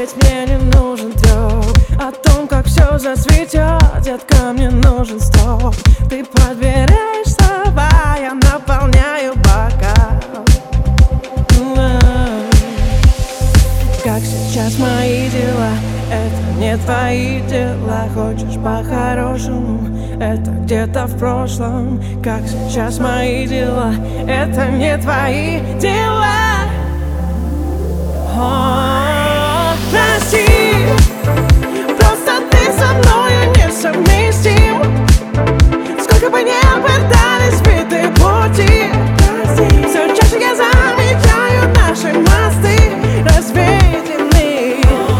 ведь мне не нужен трёп. О том, как все зацветет, детка, мне нужен стоп. Ты подбираешь слова, я наполняю бокал. Как сейчас мои дела, это не твои дела. Хочешь по-хорошему, это где-то в прошлом. Как сейчас мои дела, это не твои дела. О, прости, просто ты со мною несовместим. Сколько бы ни были сбиты пути, все чаще я замечаю наши мосты разведены.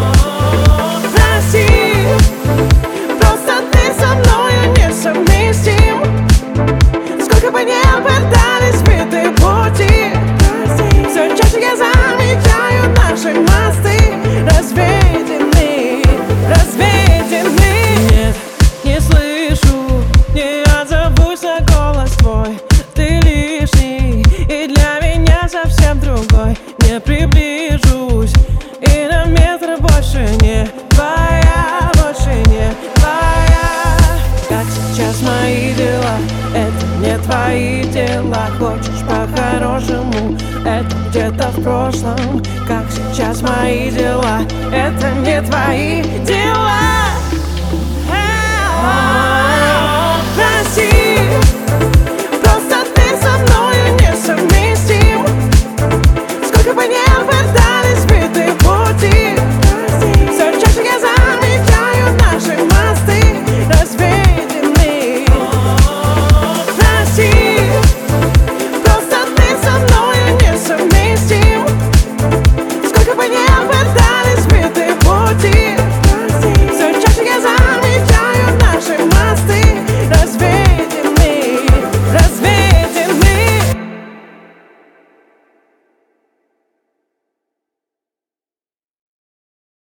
Прости, просто ты со мною несовместим. Сколько бы ни были сбиты пути, все чаще я замечаю наши мосты разведены, разведены. Нет, не слышу, не отзовусь на голос твой. Ты лишний и для меня совсем другой. Не приближусь и на метр больше не твоя, больше не твоя. Как сейчас мои дела, это не твои дела. Хочешь по-хорошему, это где-то в прошлом. Как сейчас мои дела, это не твои дела.